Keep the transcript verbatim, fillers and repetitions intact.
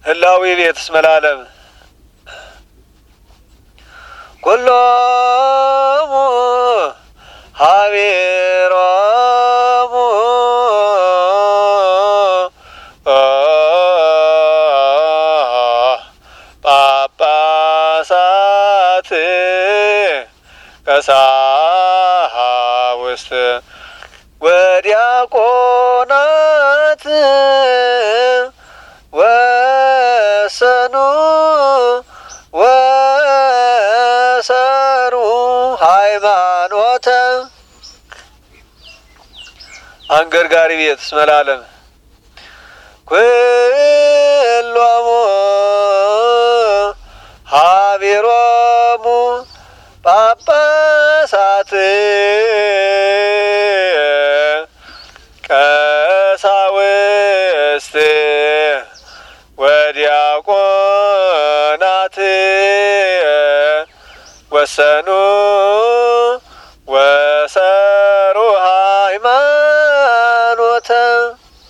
ህላዊ ቤት እስመላለም ኩሎሙ ሀቤሮሙ ጳጳሳት ቀሳውስት ወዲያቆናት ወሰኑ ወሰሩ ሃይማኖተ አንገርጋሪ ቤት እስመላለም ኩሎሙ ሀቤሮሙ ጳጳሳት ቀሳውስት ወዲያቆናት ወሰኑ ወሰ